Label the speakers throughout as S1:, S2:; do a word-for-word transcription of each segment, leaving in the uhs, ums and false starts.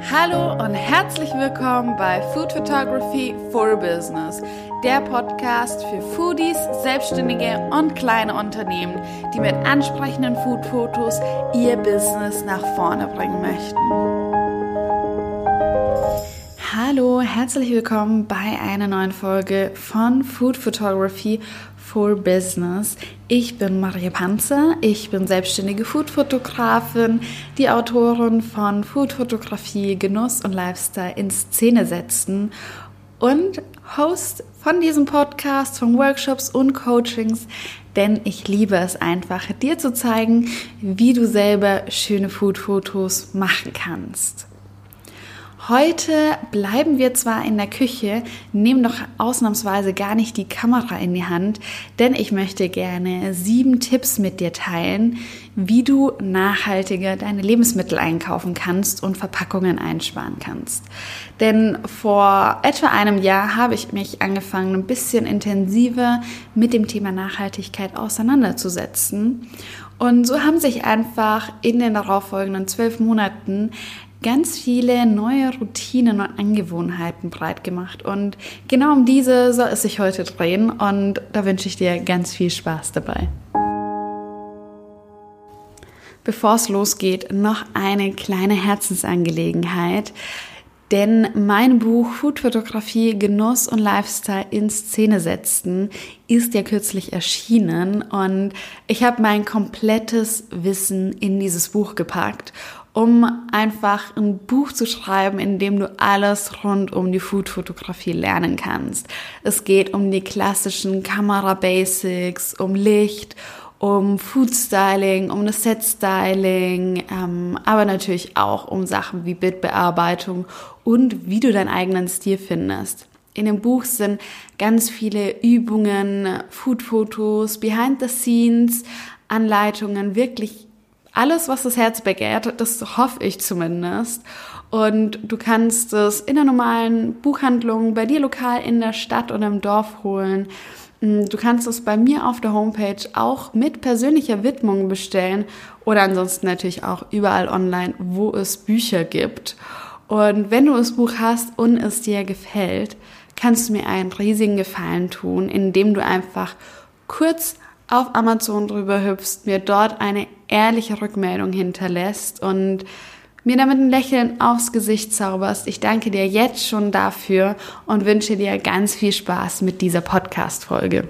S1: Hallo und herzlich willkommen bei Food Photography for Business, der Podcast für Foodies, Selbstständige und kleine Unternehmen, die mit ansprechenden Foodfotos ihr Business nach vorne bringen möchten. Hallo, herzlich willkommen bei einer neuen Folge von Food Photography for Business. Ich bin Maria Panzer, ich bin selbstständige Foodfotografin, die Autorin von Foodfotografie, Genuss und Lifestyle in Szene setzen und Host von diesem Podcast, von Workshops und Coachings, denn ich liebe es einfach, dir zu zeigen, wie du selber schöne Foodfotos machen kannst. Heute bleiben wir zwar in der Küche, nehmen doch ausnahmsweise gar nicht die Kamera in die Hand, denn ich möchte gerne sieben Tipps mit dir teilen, wie du nachhaltiger deine Lebensmittel einkaufen kannst und Verpackungen einsparen kannst. Denn vor etwa einem Jahr habe ich mich angefangen, ein bisschen intensiver mit dem Thema Nachhaltigkeit auseinanderzusetzen. Und so haben sich einfach in den darauffolgenden zwölf Monaten ganz viele neue Routinen und Angewohnheiten breit gemacht. Und genau um diese soll es sich heute drehen. Und da wünsche ich dir ganz viel Spaß dabei. Bevor es losgeht, noch eine kleine Herzensangelegenheit. Denn mein Buch Foodfotografie, Genuss und Lifestyle in Szene setzen ist ja kürzlich erschienen. Und ich habe mein komplettes Wissen in dieses Buch gepackt, um einfach ein Buch zu schreiben, in dem du alles rund um die Foodfotografie lernen kannst. Es geht um die klassischen Kamera-Basics, um Licht, um Food-Styling, um das Set-Styling, ähm, aber natürlich auch um Sachen wie Bildbearbeitung und wie du deinen eigenen Stil findest. In dem Buch sind ganz viele Übungen, Foodfotos, Behind-the-Scenes, Anleitungen, wirklich alles, was das Herz begehrt, das hoffe ich zumindest. Und du kannst es in der normalen Buchhandlung, bei dir lokal in der Stadt oder im Dorf holen. Du kannst es bei mir auf der Homepage auch mit persönlicher Widmung bestellen oder ansonsten natürlich auch überall online, wo es Bücher gibt. Und wenn du das Buch hast und es dir gefällt, kannst du mir einen riesigen Gefallen tun, indem du einfach kurz auf Amazon drüber hüpfst, mir dort eine ehrliche Rückmeldung hinterlässt und mir damit ein Lächeln aufs Gesicht zauberst. Ich danke dir jetzt schon dafür und wünsche dir ganz viel Spaß mit dieser Podcast-Folge.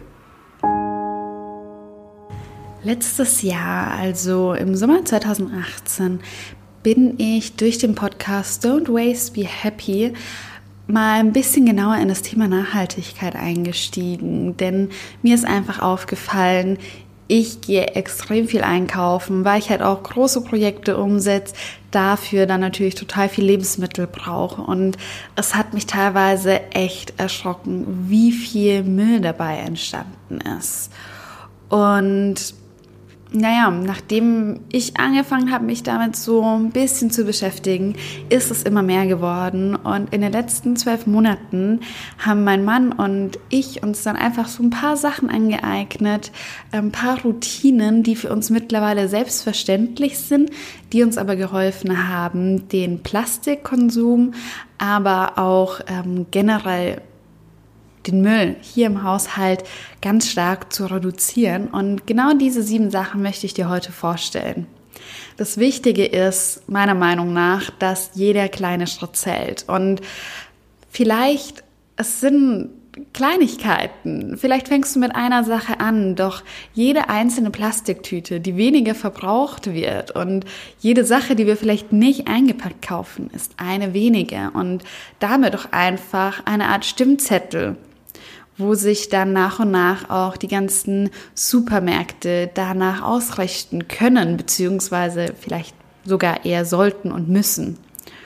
S1: Letztes Jahr, also im Sommer zwanzig achtzehn, bin ich durch den Podcast Don't Waste, Be Happy mal ein bisschen genauer in das Thema Nachhaltigkeit eingestiegen, denn mir ist einfach aufgefallen, ich gehe extrem viel einkaufen, weil ich halt auch große Projekte umsetze, dafür dann natürlich total viel Lebensmittel brauche und es hat mich teilweise echt erschrocken, wie viel Müll dabei entstanden ist. Und naja, nachdem ich angefangen habe, mich damit so ein bisschen zu beschäftigen, ist es immer mehr geworden. Und in den letzten zwölf Monaten haben mein Mann und ich uns dann einfach so ein paar Sachen angeeignet, ein paar Routinen, die für uns mittlerweile selbstverständlich sind, die uns aber geholfen haben, den Plastikkonsum, aber auch ähm, generell den Müll hier im Haushalt ganz stark zu reduzieren. Und genau diese sieben Sachen möchte ich dir heute vorstellen. Das Wichtige ist, meiner Meinung nach, dass jeder kleine Schritt zählt. Und vielleicht, es sind Kleinigkeiten. Vielleicht fängst du mit einer Sache an, doch jede einzelne Plastiktüte, die weniger verbraucht wird und jede Sache, die wir vielleicht nicht eingepackt kaufen, ist eine weniger. Und damit doch einfach eine Art Stimmzettel, wo sich dann nach und nach auch die ganzen Supermärkte danach ausrichten können, beziehungsweise vielleicht sogar eher sollten und müssen.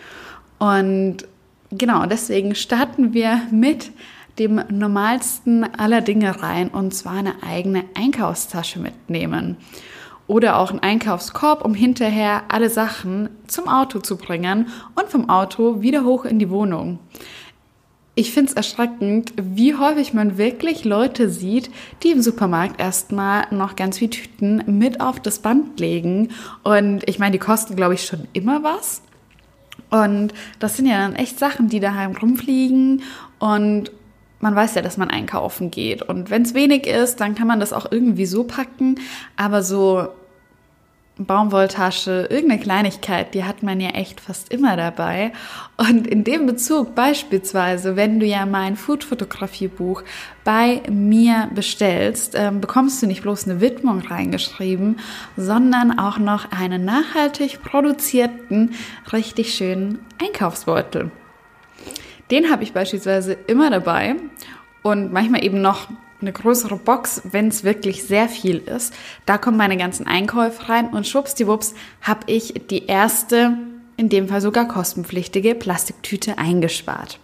S1: Und genau, deswegen starten wir mit dem normalsten aller Dinge rein, und zwar eine eigene Einkaufstasche mitnehmen. Oder auch einen Einkaufskorb, um hinterher alle Sachen zum Auto zu bringen und vom Auto wieder hoch in die Wohnung. Ich finde es erschreckend, wie häufig man wirklich Leute sieht, die im Supermarkt erstmal noch ganz viele Tüten mit auf das Band legen. Und ich meine, die kosten, glaube ich, schon immer was. Und das sind ja dann echt Sachen, die daheim rumfliegen und man weiß ja, dass man einkaufen geht. Und wenn es wenig ist, dann kann man das auch irgendwie so packen. Aber so Baumwolltasche, irgendeine Kleinigkeit, die hat man ja echt fast immer dabei. Und in dem Bezug beispielsweise, wenn du ja mein Food-Fotografie-Buch bei mir bestellst, äh, bekommst du nicht bloß eine Widmung reingeschrieben, sondern auch noch einen nachhaltig produzierten, richtig schönen Einkaufsbeutel. Den habe ich beispielsweise immer dabei und manchmal eben noch eine größere Box, wenn es wirklich sehr viel ist. Da kommen meine ganzen Einkäufe rein und schwuppsdiwupps habe ich die erste, in dem Fall sogar kostenpflichtige Plastiktüte eingespart.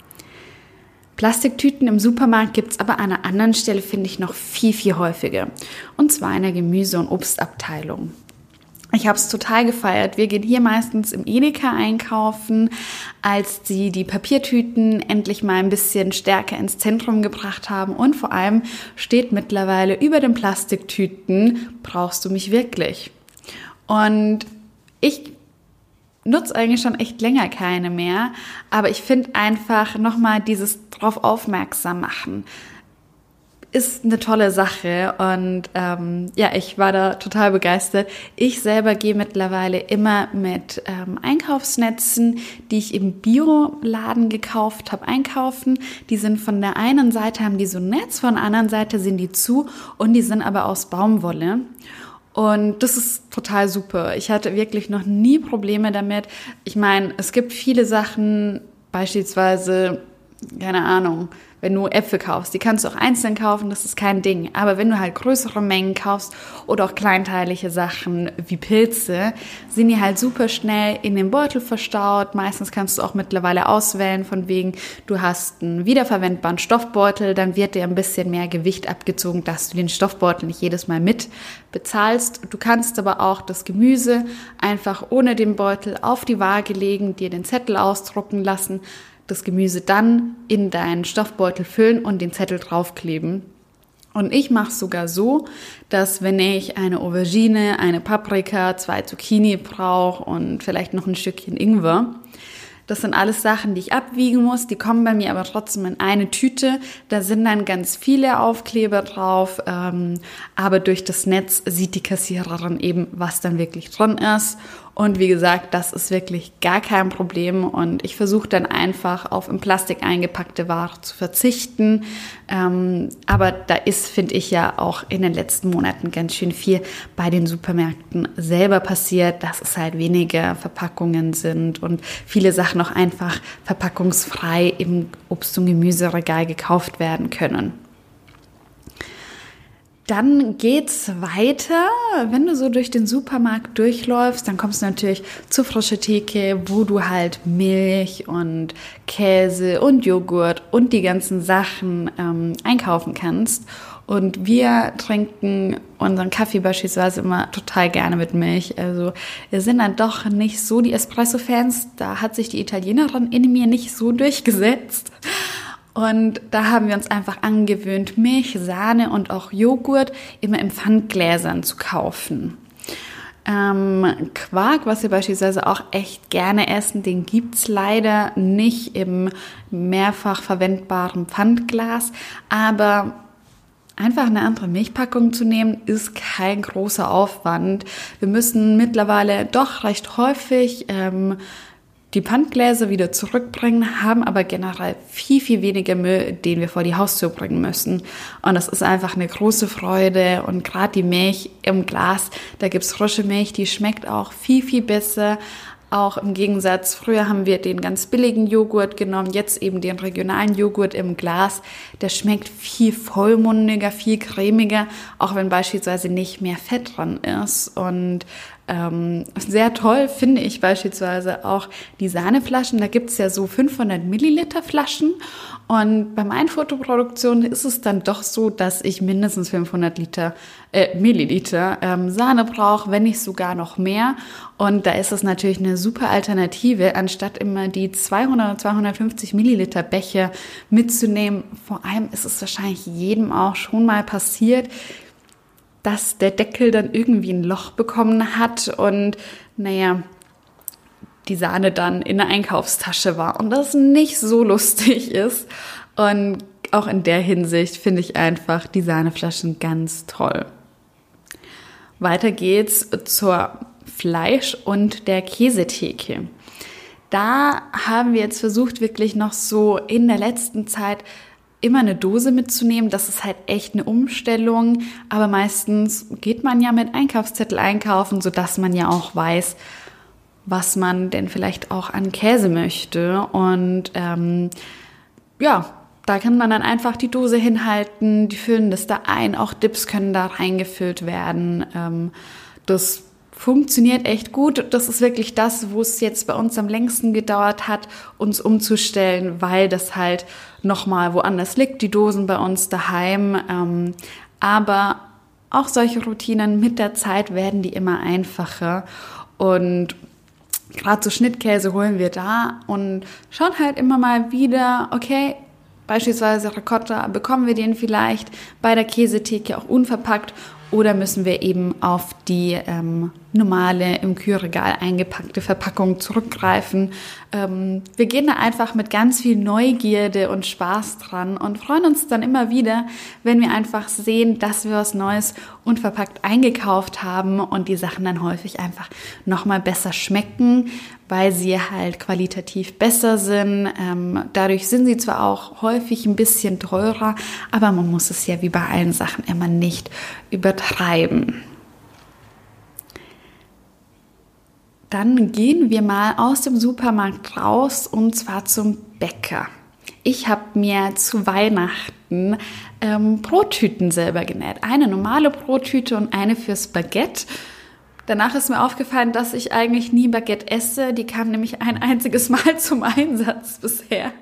S1: Plastiktüten im Supermarkt gibt es aber an einer anderen Stelle, finde ich, noch viel, viel häufiger. Und zwar in der Gemüse- und Obstabteilung. Ich habe es total gefeiert. Wir gehen hier meistens im Edeka einkaufen, als sie die Papiertüten endlich mal ein bisschen stärker ins Zentrum gebracht haben. Und vor allem steht mittlerweile über den Plastiktüten, brauchst du mich wirklich? Und ich nutze eigentlich schon echt länger keine mehr. Aber ich finde einfach nochmal dieses drauf aufmerksam machen ist eine tolle Sache und ähm, ja, ich war da total begeistert. Ich selber gehe mittlerweile immer mit ähm, Einkaufsnetzen, die ich im Bioladen gekauft habe, einkaufen. Die sind von der einen Seite, haben die so ein Netz, von der anderen Seite sind die zu und die sind aber aus Baumwolle. Und das ist total super. Ich hatte wirklich noch nie Probleme damit. Ich meine, es gibt viele Sachen, beispielsweise, keine Ahnung, wenn du Äpfel kaufst, die kannst du auch einzeln kaufen, das ist kein Ding. Aber wenn du halt größere Mengen kaufst oder auch kleinteilige Sachen wie Pilze, sind die halt super schnell in den Beutel verstaut. Meistens kannst du auch mittlerweile auswählen, von wegen, du hast einen wiederverwendbaren Stoffbeutel, dann wird dir ein bisschen mehr Gewicht abgezogen, dass du den Stoffbeutel nicht jedes Mal mit bezahlst. Du kannst aber auch das Gemüse einfach ohne den Beutel auf die Waage legen, dir den Zettel ausdrucken lassen, das Gemüse dann in deinen Stoffbeutel füllen und den Zettel draufkleben. Und ich mache es sogar so, dass wenn ich eine Aubergine, eine Paprika, zwei Zucchini brauche und vielleicht noch ein Stückchen Ingwer, das sind alles Sachen, die ich abwiegen muss, die kommen bei mir aber trotzdem in eine Tüte. Da sind dann ganz viele Aufkleber drauf, ähm, aber durch das Netz sieht die Kassiererin eben, was dann wirklich drin ist. Und wie gesagt, das ist wirklich gar kein Problem und ich versuche dann einfach auf in Plastik eingepackte Ware zu verzichten. Ähm, aber da ist, finde ich, ja auch in den letzten Monaten ganz schön viel bei den Supermärkten selber passiert, dass es halt weniger Verpackungen sind und viele Sachen auch einfach verpackungsfrei im Obst- und Gemüseregal gekauft werden können. Dann geht's weiter. Wenn du so durch den Supermarkt durchläufst, dann kommst du natürlich zur frischen Theke, wo du halt Milch und Käse und Joghurt und die ganzen Sachen ähm, einkaufen kannst. Und wir trinken unseren Kaffee beispielsweise immer total gerne mit Milch. Also wir sind dann doch nicht so die Espresso-Fans. Da hat sich die Italienerin in mir nicht so durchgesetzt. Und da haben wir uns einfach angewöhnt, Milch, Sahne und auch Joghurt immer in Pfandgläsern zu kaufen. Ähm, Quark, was wir beispielsweise auch echt gerne essen, den gibt's leider nicht im mehrfach verwendbaren Pfandglas, aber einfach eine andere Milchpackung zu nehmen, ist kein großer Aufwand. Wir müssen mittlerweile doch recht häufig ähm, die Pfandgläser wieder zurückbringen, haben aber generell viel, viel weniger Müll, den wir vor die Haustür bringen müssen. Und das ist einfach eine große Freude. Und gerade die Milch im Glas, da gibt's frische Milch, die schmeckt auch viel, viel besser. Auch im Gegensatz, früher haben wir den ganz billigen Joghurt genommen, jetzt eben den regionalen Joghurt im Glas. Der schmeckt viel vollmundiger, viel cremiger, auch wenn beispielsweise nicht mehr Fett dran ist. Und ähm, sehr toll finde ich beispielsweise auch die Sahneflaschen. Da gibt's ja so fünfhundert Milliliter Flaschen. Und bei meinen Fotoproduktionen ist es dann doch so, dass ich mindestens fünfhundert Liter, äh, Milliliter ähm, Sahne brauche, wenn nicht sogar noch mehr. Und da ist es natürlich eine super Alternative, anstatt immer die zweihundert, zweihundertfünfzig Milliliter Becher mitzunehmen. Vor allem ist es wahrscheinlich jedem auch schon mal passiert, dass der Deckel dann irgendwie ein Loch bekommen hat und naja, die Sahne dann in der Einkaufstasche war und das nicht so lustig ist. Und auch in der Hinsicht finde ich einfach die Sahneflaschen ganz toll. Weiter geht's zur Fleisch- und der Käsetheke. Da haben wir jetzt versucht, wirklich noch so in der letzten Zeit immer eine Dose mitzunehmen. Das ist halt echt eine Umstellung, aber meistens geht man ja mit Einkaufszettel einkaufen, sodass man ja auch weiß, was man denn vielleicht auch an Käse möchte. Und ähm, ja, da kann man dann einfach die Dose hinhalten, die füllen das da ein, auch Dips können da reingefüllt werden. Ähm, das funktioniert echt gut. Das ist wirklich das, wo es jetzt bei uns am längsten gedauert hat, uns umzustellen, weil das halt nochmal woanders liegt, die Dosen bei uns daheim. Ähm, aber auch solche Routinen mit der Zeit werden die immer einfacher. Und gerade so Schnittkäse holen wir da und schauen halt immer mal wieder, okay, beispielsweise Ricotta, bekommen wir den vielleicht bei der Käsetheke auch unverpackt oder müssen wir eben auf die ähm, normale im Kühlregal eingepackte Verpackung zurückgreifen. Ähm, wir gehen da einfach mit ganz viel Neugierde und Spaß dran und freuen uns dann immer wieder, wenn wir einfach sehen, dass wir was Neues unverpackt eingekauft haben und die Sachen dann häufig einfach nochmal besser schmecken, weil sie halt qualitativ besser sind. Ähm, dadurch sind sie zwar auch häufig ein bisschen teurer, aber man muss es ja wie bei allen Sachen immer nicht übertreiben. Dann gehen wir mal aus dem Supermarkt raus und zwar zum Bäcker. Ich habe mir zu Weihnachten ähm, Brottüten selber genäht. Eine normale Brottüte und eine fürs Baguette. Danach ist mir aufgefallen, dass ich eigentlich nie Baguette esse. Die kam nämlich ein einziges Mal zum Einsatz bisher.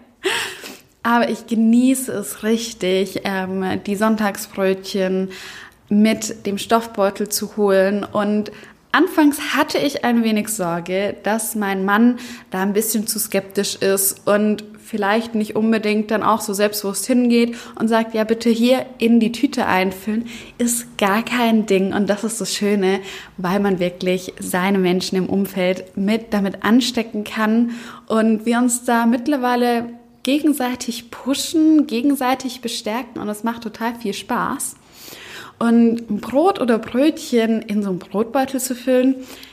S1: Aber ich genieße es richtig, ähm, die Sonntagsbrötchen mit dem Stoffbeutel zu holen. Und anfangs hatte ich ein wenig Sorge, dass mein Mann da ein bisschen zu skeptisch ist und vielleicht nicht unbedingt dann auch so selbstbewusst hingeht und sagt, ja bitte hier in die Tüte einfüllen, ist gar kein Ding. Und das ist das Schöne, weil man wirklich seine Menschen im Umfeld mit damit anstecken kann und wir uns da mittlerweile gegenseitig pushen, gegenseitig bestärken und es macht total viel Spaß. Und Brot oder Brötchen in so einen Brotbeutel zu füllen,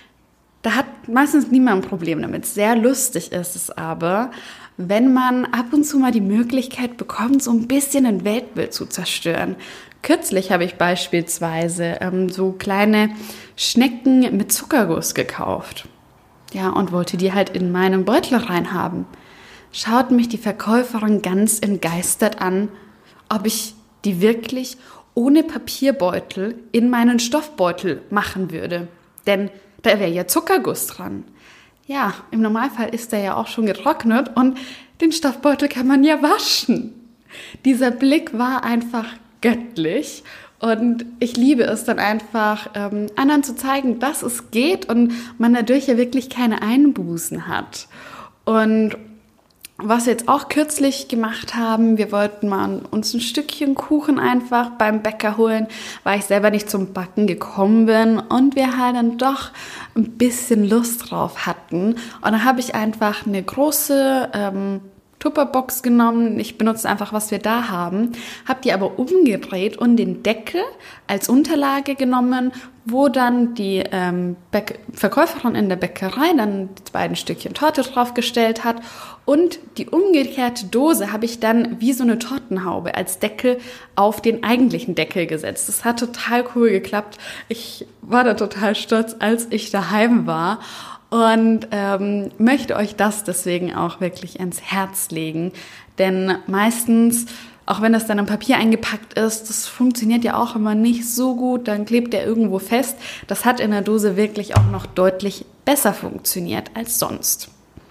S1: da hat meistens niemand ein Problem damit. Sehr lustig ist es aber, wenn man ab und zu mal die Möglichkeit bekommt, so ein bisschen ein Weltbild zu zerstören. Kürzlich habe ich beispielsweise ähm, so kleine Schnecken mit Zuckerguss gekauft. Ja, und wollte die halt in meinen Beutel reinhaben. Schaut mich die Verkäuferin ganz entgeistert an, ob ich die wirklich ohne Papierbeutel in meinen Stoffbeutel machen würde. Denn da wäre ja Zuckerguss dran. Ja, im Normalfall ist der ja auch schon getrocknet und den Stoffbeutel kann man ja waschen. Dieser Blick war einfach göttlich und ich liebe es dann einfach, ähm, anderen zu zeigen, dass es geht und man dadurch ja wirklich keine Einbußen hat. Und was wir jetzt auch kürzlich gemacht haben, wir wollten mal uns ein Stückchen Kuchen einfach beim Bäcker holen, weil ich selber nicht zum Backen gekommen bin und wir halt dann doch ein bisschen Lust drauf hatten. Und dann habe ich einfach eine große ähm, Tupperbox genommen. Ich benutze einfach, was wir da haben, habe die aber umgedreht und den Deckel als Unterlage genommen, wo dann die ähm, Bäck- Verkäuferin in der Bäckerei dann die beiden Stückchen Torte draufgestellt hat und die umgekehrte Dose habe ich dann wie so eine Tortenhaube als Deckel auf den eigentlichen Deckel gesetzt. Das hat total cool geklappt. Ich war da total stolz, als ich daheim war. Und ähm, möchte euch das deswegen auch wirklich ans Herz legen. Denn meistens, auch wenn das dann im Papier eingepackt ist, das funktioniert ja auch immer nicht so gut, dann klebt der irgendwo fest. Das hat in der Dose wirklich auch noch deutlich besser funktioniert als sonst.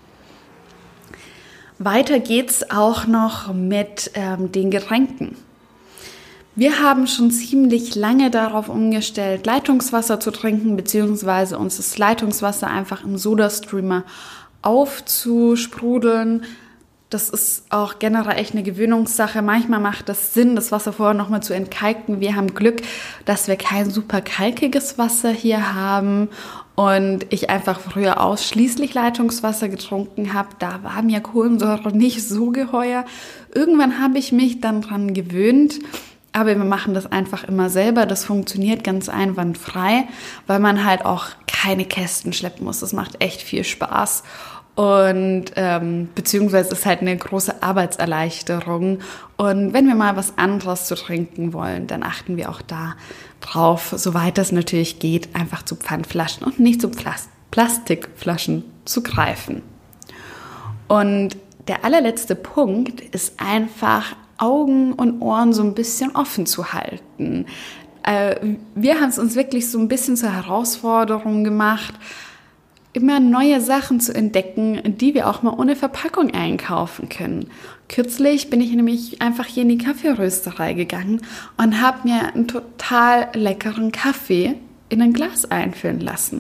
S1: Weiter geht's auch noch mit ähm, den Getränken. Wir haben schon ziemlich lange darauf umgestellt, Leitungswasser zu trinken, beziehungsweise uns das Leitungswasser einfach im Soda-Streamer aufzusprudeln. Das ist auch generell echt eine Gewöhnungssache. Manchmal macht das Sinn, das Wasser vorher nochmal zu entkalken. Wir haben Glück, dass wir kein super kalkiges Wasser hier haben und ich einfach früher ausschließlich Leitungswasser getrunken habe. Da war mir Kohlensäure nicht so geheuer. Irgendwann habe ich mich dann dran gewöhnt. Aber wir machen das einfach immer selber. Das funktioniert ganz einwandfrei, weil man halt auch keine Kästen schleppen muss. Das macht echt viel Spaß. Und ähm, beziehungsweise ist halt eine große Arbeitserleichterung. Und wenn wir mal was anderes zu trinken wollen, dann achten wir auch da drauf, soweit das natürlich geht, einfach zu Pfandflaschen und nicht zu Plas- Plastikflaschen zu greifen. Und der allerletzte Punkt ist einfach, Augen und Ohren so ein bisschen offen zu halten. Äh, wir haben es uns wirklich so ein bisschen zur Herausforderung gemacht, immer neue Sachen zu entdecken, die wir auch mal ohne Verpackung einkaufen können. Kürzlich bin ich nämlich einfach hier in die Kaffeerösterei gegangen und habe mir einen total leckeren Kaffee in ein Glas einfüllen lassen.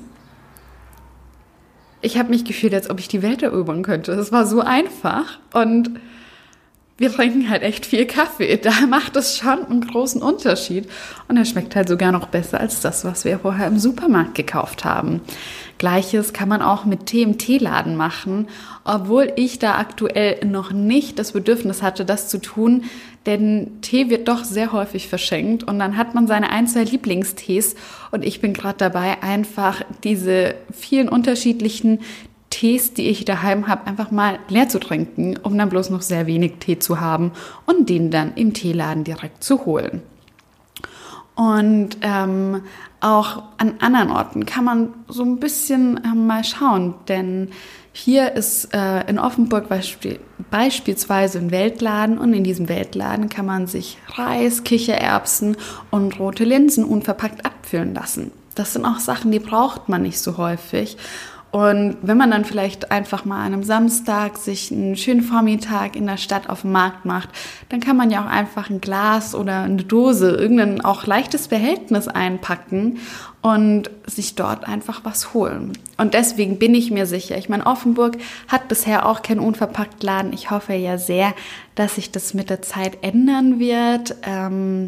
S1: Ich habe mich gefühlt, als ob ich die Welt erobern könnte. Das war so einfach und wir trinken halt echt viel Kaffee. Da macht es schon einen großen Unterschied. Und er schmeckt halt sogar noch besser als das, was wir vorher im Supermarkt gekauft haben. Gleiches kann man auch mit Tee im Teeladen machen, obwohl ich da aktuell noch nicht das Bedürfnis hatte, das zu tun, denn Tee wird doch sehr häufig verschenkt und dann hat man seine ein, zwei Lieblingstees und ich bin gerade dabei, einfach diese vielen unterschiedlichen Tees, die ich daheim habe, einfach mal leer zu trinken, um dann bloß noch sehr wenig Tee zu haben und den dann im Teeladen direkt zu holen. Und ähm, auch an anderen Orten kann man so ein bisschen äh, mal schauen, denn hier ist äh, in Offenburg beisp- beispielsweise ein Weltladen und in diesem Weltladen kann man sich Reis, Kichererbsen und rote Linsen unverpackt abfüllen lassen. Das sind auch Sachen, die braucht man nicht so häufig. Und wenn man dann vielleicht einfach mal an einem Samstag sich einen schönen Vormittag in der Stadt auf dem Markt macht, dann kann man ja auch einfach ein Glas oder eine Dose, irgendein auch leichtes Behältnis einpacken und sich dort einfach was holen. Und deswegen bin ich mir sicher, ich meine, Offenburg hat bisher auch keinen Unverpacktladen. Ich hoffe ja sehr, dass sich das mit der Zeit ändern wird. Ähm,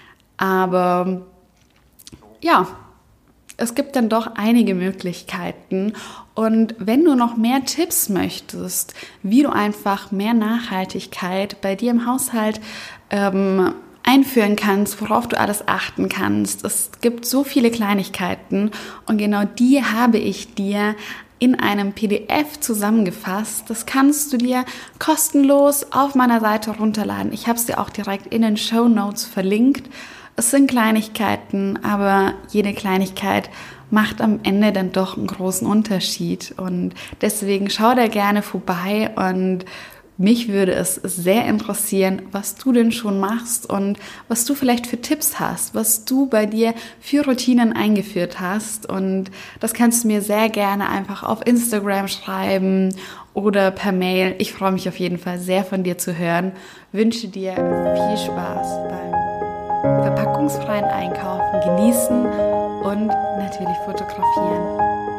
S1: aber ja, es gibt dann doch einige Möglichkeiten und wenn du noch mehr Tipps möchtest, wie du einfach mehr Nachhaltigkeit bei dir im Haushalt ähm, einführen kannst, worauf du alles achten kannst, es gibt so viele Kleinigkeiten und genau die habe ich dir in einem P D F zusammengefasst. Das kannst du dir kostenlos auf meiner Seite runterladen. Ich habe es dir auch direkt in den Shownotes verlinkt. Es sind Kleinigkeiten, aber jede Kleinigkeit macht am Ende dann doch einen großen Unterschied. Und deswegen schau da gerne vorbei und mich würde es sehr interessieren, was du denn schon machst und was du vielleicht für Tipps hast, was du bei dir für Routinen eingeführt hast. Und das kannst du mir sehr gerne einfach auf Instagram schreiben oder per Mail. Ich freue mich auf jeden Fall sehr von dir zu hören. Wünsche dir viel Spaß beim verpackungsfreien Einkaufen, genießen und natürlich fotografieren.